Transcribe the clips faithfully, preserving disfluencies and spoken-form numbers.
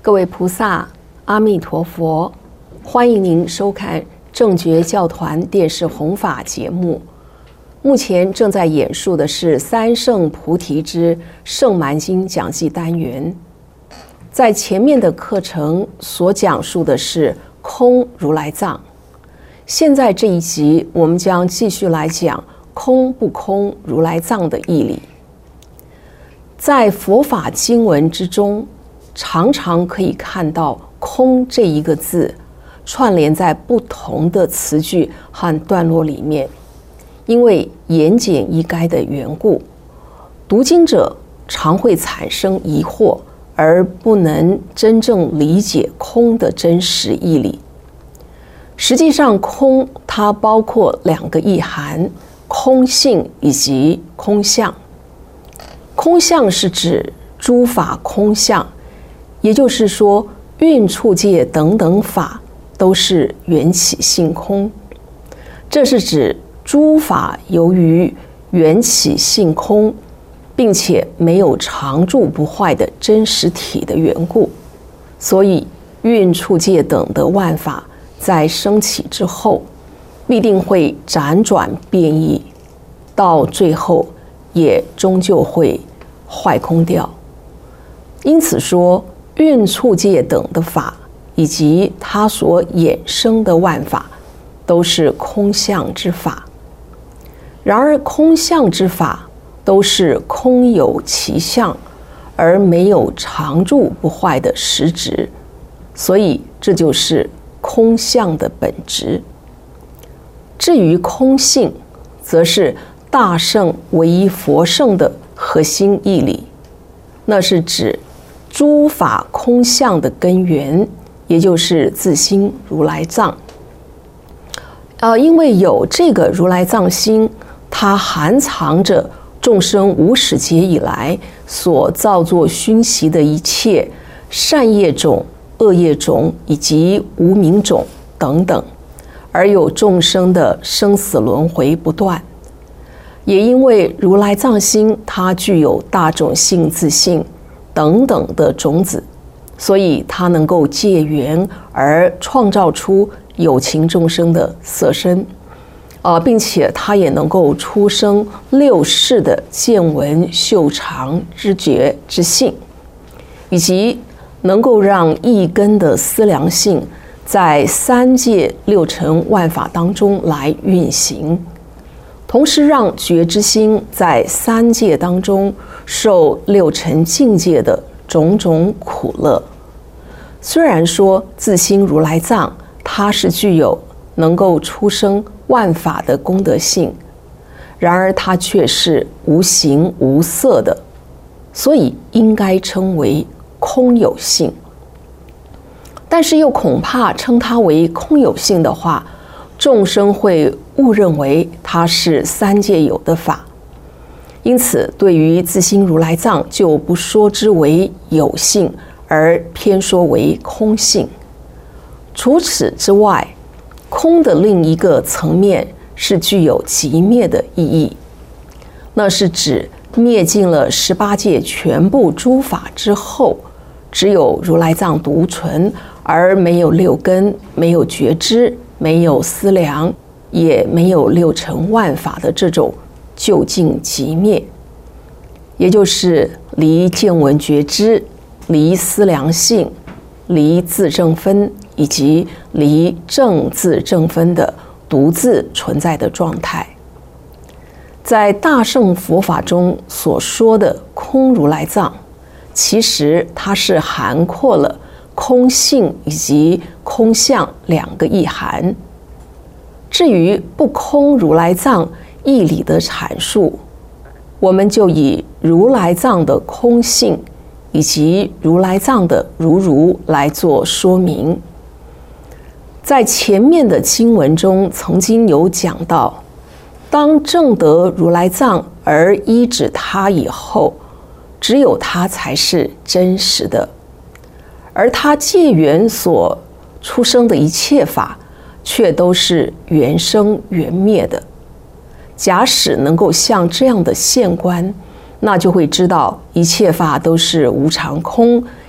各位菩萨，阿弥陀佛！欢迎您收看正觉教团电视弘法节目。目前正在演述的是《三圣菩提之圣蛮经》讲记单元。在前面的课程所讲述的是空如来藏，现在这一集我们将继续来讲空不空如来藏的义理。在佛法经文之中，常常可以看到空这一个字串联在不同的词句和段落里面。因为言简意赅的缘故，读经者常会产生疑惑，而不能真正理解空的真实义理。实际上，空它包括两个意涵：空性以及空相。空相是指诸法空相，也就是说，蕴处界等等法都是缘起性空。这是指诸法由于缘起性空，并且没有常住不坏的真实体的缘故，所以蕴处界等的万法在升起之后，必定会辗转变异，到最后也终究会坏空掉。因此说，蕴处界等的法以及它所衍生的万法都是空相之法。然而空相之法都是空有其相，而没有常住不坏的实质，所以这就是空相的本质。至于空性，则是大乘唯一佛乘的核心义理，那是指诸法空相的根源，也就是自心如来藏。呃，因为有这个如来藏心，它含藏着众生无始劫以来所造作熏习的一切善业种、恶业种以及无明种等等，而有众生的生死轮回不断。也因为如来藏心它具有大种性、自性等等的种子，所以它能够借缘而创造出有情众生的色身，呃，并且它也能够出生六识的见闻嗅尝知觉之性，以及能够让意根的思量性在三界六尘万法当中来运行，同时让觉知心在三界当中受六尘境界的种种苦乐。虽然说自心如来藏它是具有能够出生万法的功德性，然而它却是无形无色的，所以应该称为空有性。但是又恐怕称它为空有性的话，众生会误认为它是三界有的法，因此对于自心如来藏就不说之为有性，而偏说为空性。除此之外，空的另一个层面是具有寂灭的意义，那是指灭尽了十八界全部诸法之后，只有如来藏独存，而没有六根，没有觉知，没有思量，也没有六尘万法的这种究竟寂灭，也就是离见闻觉知，离思量性，离自正分，以及离正自正分的独自存在的状态。在大乘佛法中所说的空如来藏，其实它是涵括了空性以及空相两个意涵。至于不空如来藏义理的阐述，我们就以如来藏的空性以及如来藏的如如来做说明。在前面的经文中曾经有讲到，当证得如来藏而依止它以后，只有它才是真实的，而它借缘所出生的一切法却都是缘生缘灭的。假使能够像这样的现观，那就会知道一切法都是无常空，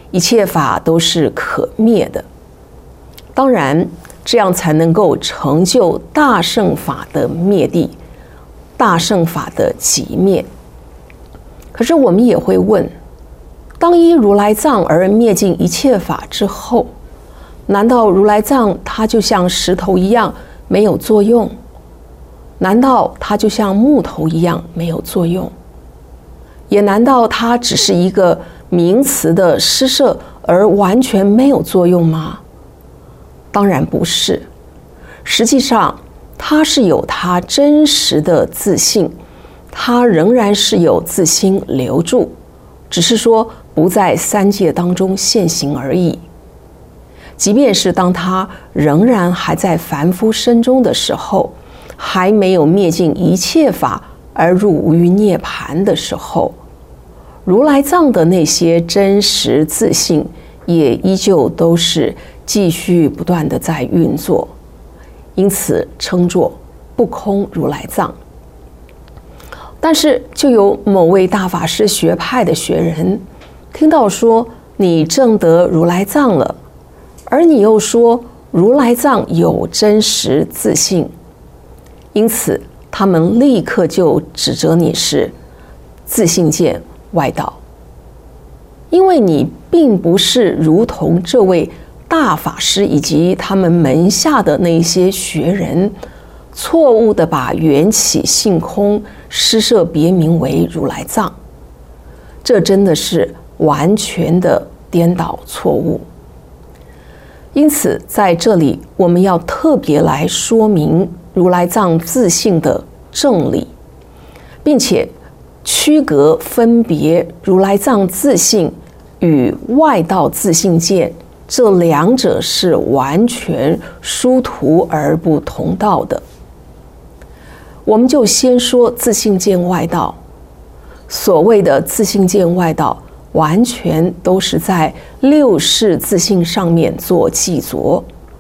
一切法都是可灭的。当然，这样才能够成就大乘法的灭地，大乘法的寂灭。可是我们也会问，当依如来藏而灭尽一切法之后，难道如来藏它就像石头一样没有作用？难道它就像木头一样没有作用？也难道它只是一个名词的施设而完全没有作用吗？当然不是，实际上它是有它真实的自性，它仍然是有自心留住，只是说不在三界当中现行而已。即便是当它仍然还在凡夫身中的时候，还没有灭尽一切法而入无余涅槃的时候，如来藏的那些真实自性也依旧都是继续不断的在运作，因此称作不空如来藏。但是就有某位大法师学派的学人听到说你证得如来藏了，而你又说如来藏有真实自性，因此他们立刻就指责你是自性见外道，因为你并不是如同这位大法师以及他们门下的那些学人错误地把缘起性空施设别名为如来藏，这真的是完全的颠倒错误。因此在这里我们要特别来说明如来藏自性的正理，并且区隔分别如来藏自性与外道自性见，这两者是完全殊途而不同道的。我们就先说自性见外道。所谓的自性见外道，完全都是在六识自性上面做记着。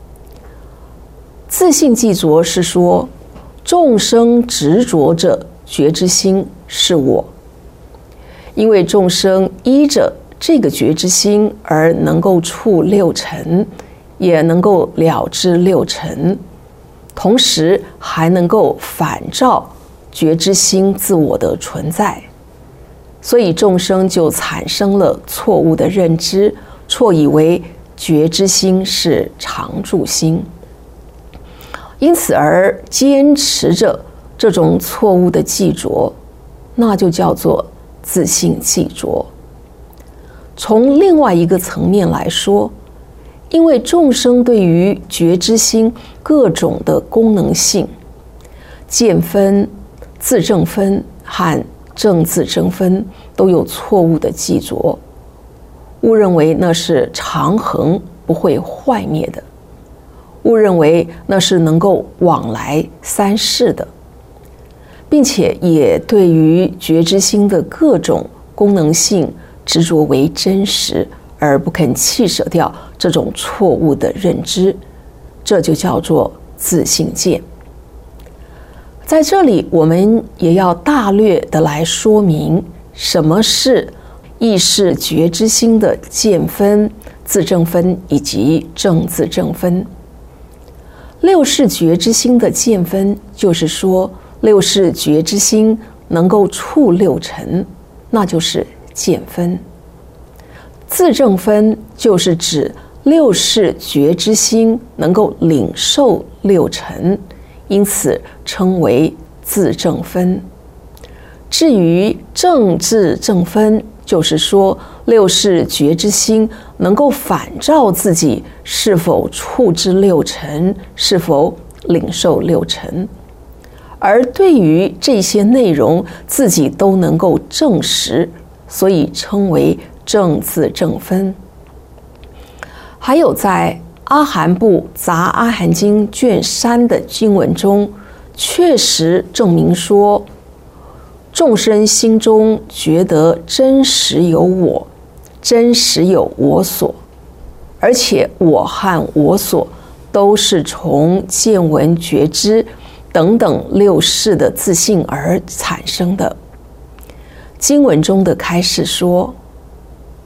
自性记着是说，众生执着着觉之心是我，因为众生依着这个觉之心而能够触六尘，也能够了知六尘，同时还能够反照觉之心自我的存在，所以众生就产生了错误的认知，错以为觉之心是常住心，因此而坚持着这种错误的记着，那就叫做自性记着。从另外一个层面来说，因为众生对于觉知心各种的功能性，见分、自证分和正自证分都有错误的记着，误认为那是常恒不会坏灭的，误认为那是能够往来三世的，并且也对于觉知心的各种功能性执着为真实，而不肯弃舍掉这种错误的认知，这就叫做自性见。在这里我们也要大略的来说明什么是意识觉知心的见分、自证分以及正自证分。六识觉知心的见分，就是说六识觉知心能够触六尘，那就是见分。自证分就是指六识觉知心能够领受六尘，因此称为自证分。至于正自证分，就是说六识觉知心能够反照自己是否触知六尘，是否领受六尘，而对于这些内容自己都能够证实，所以称为正自证分。还有在阿含部杂阿含经卷三的经文中，确实证明说，众生心中觉得真实有我，真实有我所，而且我和我所都是从见闻觉知等等六识的自性而产生的。经文中的开示说，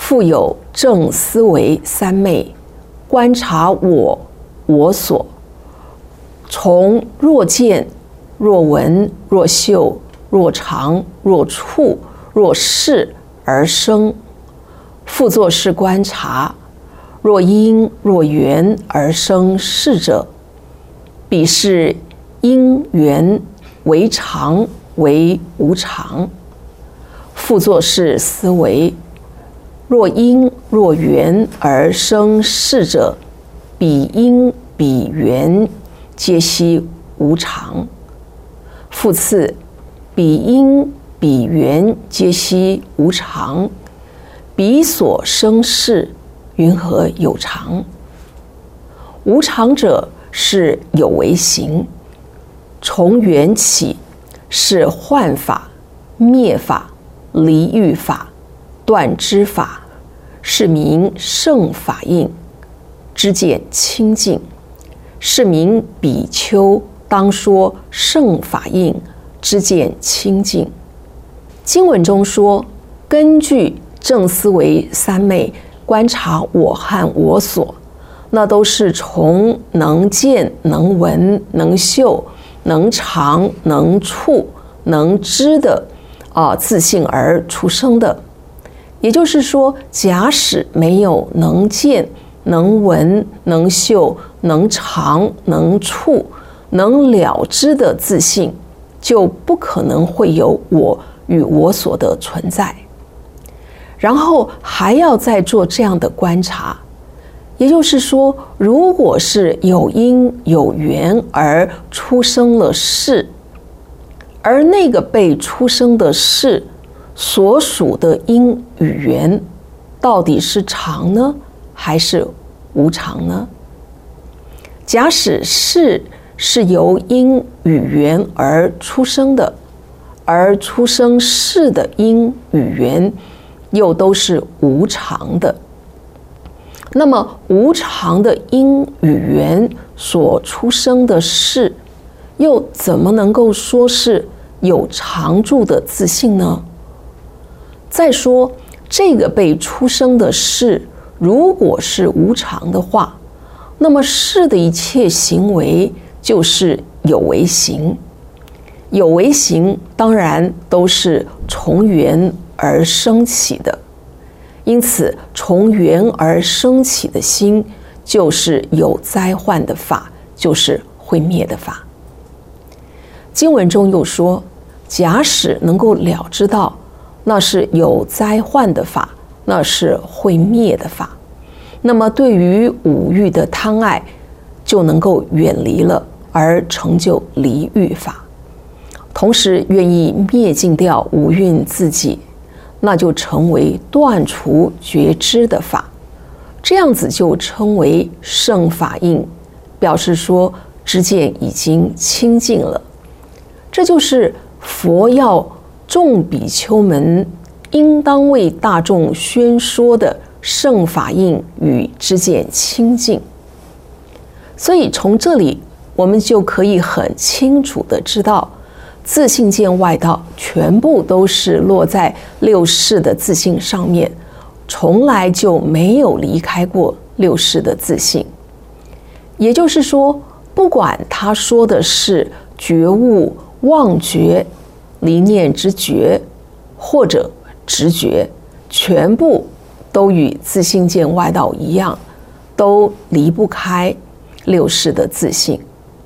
复有正思维三昧，观察我我所，从若见若闻若嗅若尝若触若视而生，复作是观察，若因若缘而生事者，彼是因缘为常为无常。复作是思维，若因若缘而生事者，彼因彼缘皆悉无常。复次，彼因彼缘皆悉无常，彼所生事云何有常？无常者是有为行，从缘起是幻法、灭法、离欲法、断知法，是名圣法印，知见清净，是名比丘当说圣法印，知见清净。经文中说，根据正思维三昧观察我和我所，那都是从能见、能闻、能嗅、能尝、能触、能知的啊、呃、自性而出生的。也就是说，假使没有能见、能闻、能嗅、能尝、能触、能了知的自性，就不可能会有我与我所的存在。然后还要再做这样的观察，也就是说，如果是有因有缘而出生了事，而那个被出生的事所属的因与缘，到底是常呢，还是无常呢？假使事是由因与缘而出生的，而出生事的因与缘又都是无常的，那么无常的因与缘所出生的事，又怎么能够说是有常住的自性呢？再说，这个被出生的事如果是无常的话，那么事的一切行为就是有为行，有为行当然都是从缘而生起的，因此从缘而生起的心就是有灾患的法，就是会灭的法。经文中又说，假使能够了知到那是有灾患的法，那是会灭的法，那么对于五欲的贪爱就能够远离了，而成就离欲法，同时愿意灭尽掉五蕴自己，那就成为断除觉知的法，这样子就称为圣法印，表示说知见已经清净了。这就是佛要众比丘们应当为大众宣说的圣法印与知见清净。所以从这里我们就可以很清楚地知道，自性见外道全部都是落在六识的自性上面，从来就没有离开过六识的自性。也就是说，不管他说的是觉悟、妄觉、离念之觉，或者直觉，全部都与自性见外道一样，都离不开六识的自性。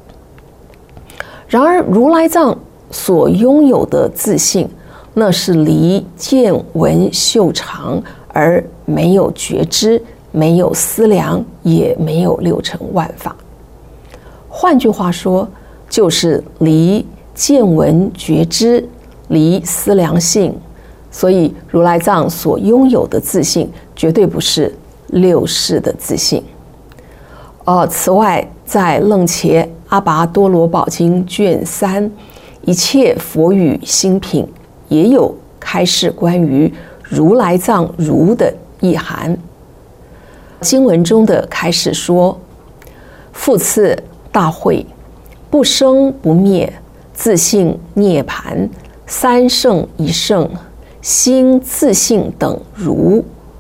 然而如来藏所拥有的自性，那是离见闻嗅尝而没有觉知，没有思量，也没有六尘万法。换句话说，就是离见闻觉知，离思量性。所以如来藏所拥有的自性绝对不是六识的自性。呃，此外，在楞伽阿拔多罗宝经卷三一切佛语心品也有开示关于如来藏如的意涵。经文中的开示说，复次大会，不生不灭，自性涅盘，三圣一圣，心自性等如，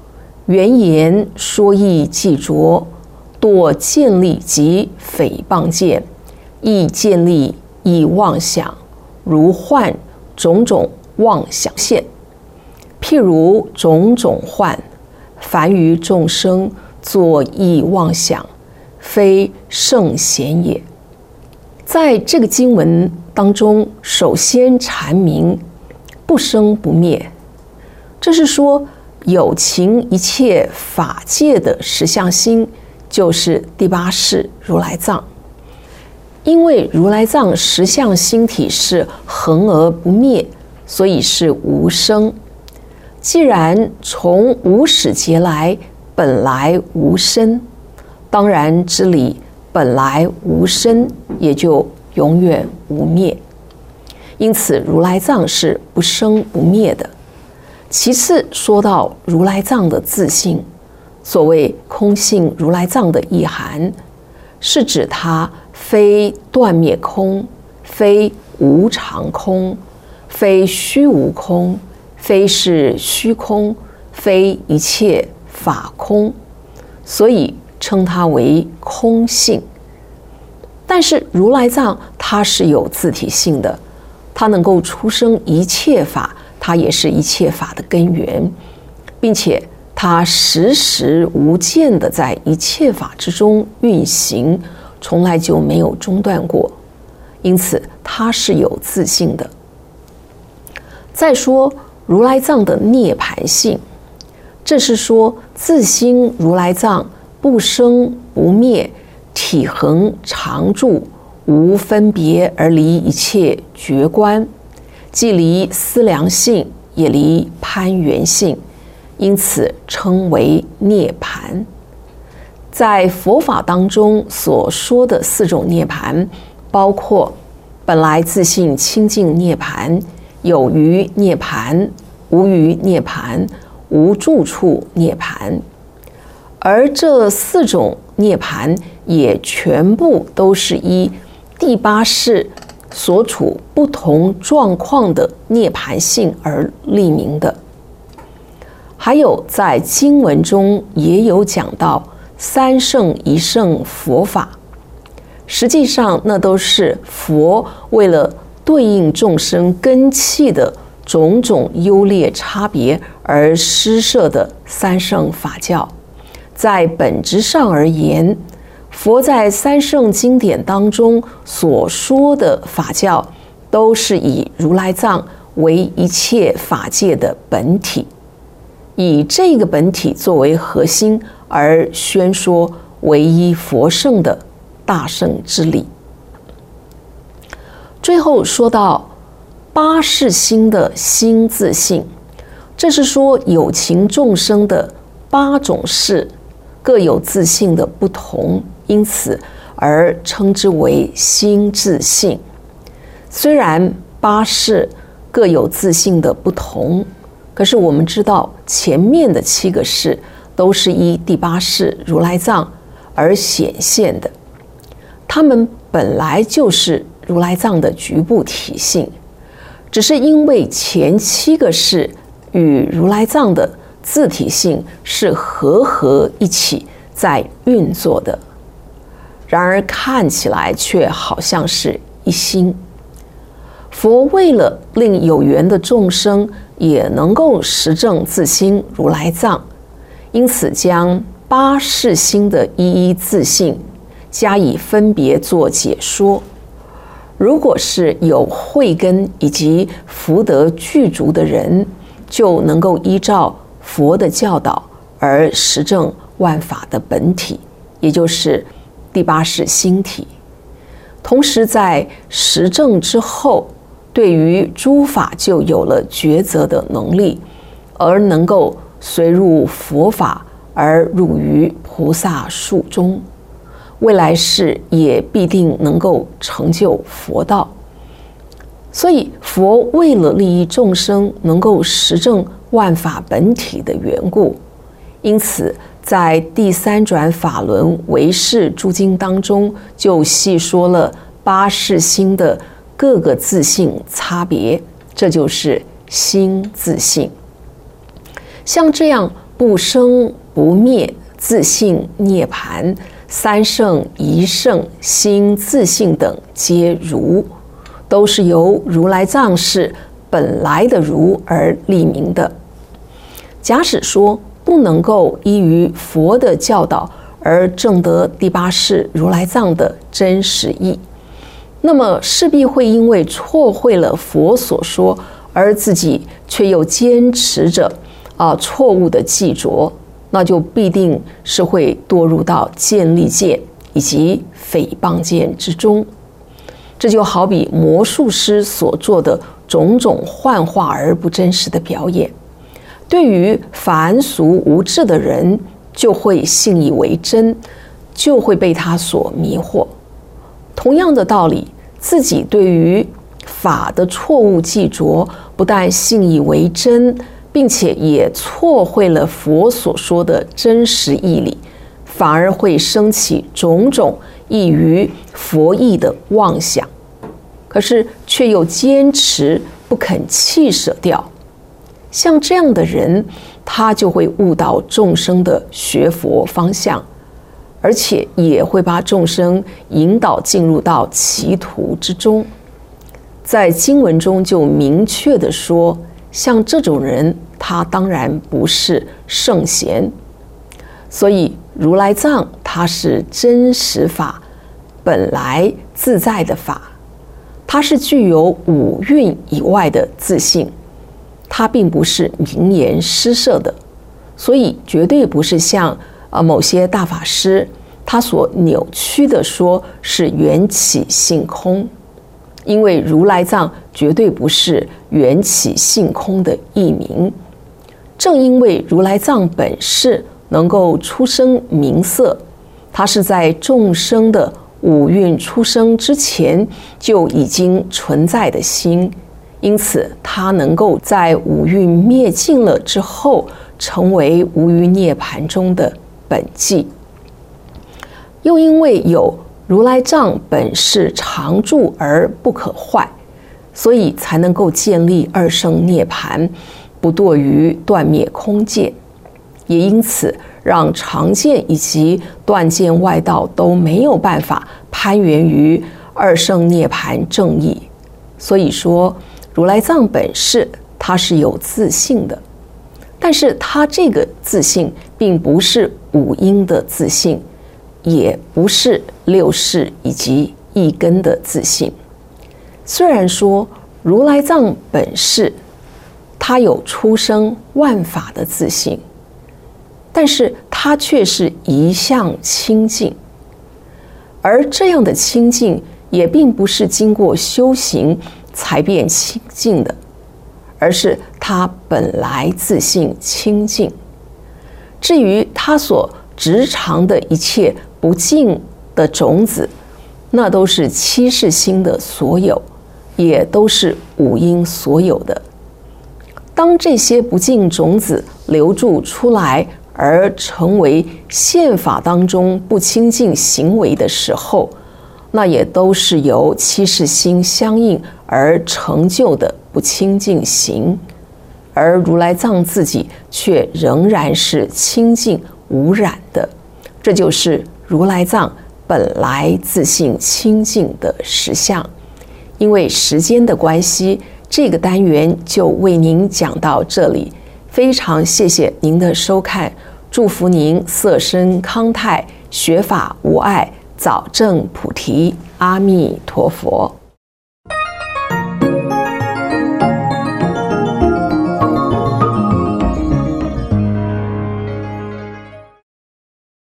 原言说意既拙，堕见利及诽谤见，亦见利亦妄想，如幻种种妄想现。譬如种种幻，凡于众生作意妄想，非圣贤也。在这个经文当中，首先阐明不生不灭，这是说有情一切法界的实相心，就是第八世如来藏。因为如来藏实相心体是恒而不灭，所以是无生。既然从无始劫来本来无生，当然之理本来无生，也就永远无灭。因此如来藏是不生不灭的。其次说到如来藏的自性，所谓空性如来藏的意涵，是指它非断灭空，非无常空，非虚无空，非是虚空，非一切法空，所以称它为空性。但是如来藏它是有自体性的，它能够出生一切法，它也是一切法的根源，并且它时时无间的在一切法之中运行，从来就没有中断过，因此它是有自性的。再说如来藏的涅槃性，这是说自心如来藏不生不灭，体恒常住，无分别而离一切觉观，既离思量性，也离攀缘性，因此称为涅槃。在佛法当中所说的四种涅槃，包括本来自性清净涅槃、有余涅槃、无余涅槃、无住处涅槃。而这四种涅槃也全部都是依第八世所处不同状况的涅槃性而立名的。还有在经文中也有讲到三圣一圣佛法，实际上那都是佛为了对应众生根器的种种优劣差别而施设的三圣法教。在本质上而言，佛在三圣经典当中所说的法教，都是以如来藏为一切法界的本体，以这个本体作为核心而宣说唯一佛圣的大圣之理。最后说到八世心的心自性，这是说有情众生的八种事各有自性的不同，因此而称之为心自性。虽然八世各有自性的不同，可是我们知道前面的七个世都是依第八世如来藏而显现的，它们本来就是如来藏的局部体性，只是因为前七个世与如来藏的自体性是合合一起在运作的，然而看起来却好像是一心。佛为了令有缘的众生也能够实证自心如来藏，因此将八世心的一一自性加以分别做解说。如果是有慧根以及福德具足的人，就能够依照佛的教导而实证万法的本体，也就是第八世心体。同时在实证之后，对于诸法就有了抉择的能力，而能够随入佛法而入于菩萨树中，未来世也必定能够成就佛道。所以佛为了利益众生能够实证万法本体的缘故，因此在第三转法轮唯识诸经当中就细说了八世心的各个自性差别，这就是心自性。像这样不生不灭、自性涅槃、三圣一圣、心自性等皆如，都是由如来藏是本来的如而立名的。假使说不能够依于佛的教导而证得第八世如来藏的真实义，那么势必会因为错会了佛所说，而自己却又坚持着啊错误的记着，那就必定是会堕入到见利见以及诽谤见之中。这就好比魔术师所做的种种幻化而不真实的表演，对于凡俗无智的人就会信以为真，就会被他所迷惑。同样的道理，自己对于法的错误记着，不但信以为真，并且也错会了佛所说的真实义理，反而会生起种种异于佛意的妄想，可是却又坚持不肯弃舍掉。像这样的人，他就会误导众生的学佛方向，而且也会把众生引导进入到歧途之中。在经文中就明确的说，像这种人，他当然不是圣贤。所以如来藏它是真实法，本来自在的法，它是具有五蕴以外的自性，它并不是名言施设的，所以绝对不是像呃某些大法师他所扭曲的说是缘起性空，因为如来藏绝对不是缘起性空的译名。正因为如来藏本是能够出生名色，它是在众生的五蕴出生之前就已经存在的心，因此它能够在五蕴灭尽了之后，成为无余涅槃中的本际。又因为有如来藏本是常住而不可坏，所以才能够建立二圣涅槃，不堕于断灭空界。也因此让常见以及断见外道都没有办法攀援于二圣涅槃正义。所以说如来藏本是它是有自性的，但是它这个自性并不是五阴的自性，也不是六识以及一根的自性。虽然说如来藏本是它有出生万法的自性，但是它却是一向清净，而这样的清净也并不是经过修行才变清净的，而是它本来自性清净。至于它所执藏的一切不净的种子，那都是七世心的所有，也都是五阴所有的。当这些不净种子流注出来，而成为宪法当中不清净行为的时候，那也都是由七世心相应而成就的不清净行，而如来藏自己却仍然是清净无染的，这就是如来藏本来自性清净的实相。因为时间的关系，这个单元就为您讲到这里，非常谢谢您的收看，祝福您色身康泰，学法无碍，早证菩提，阿弥陀佛。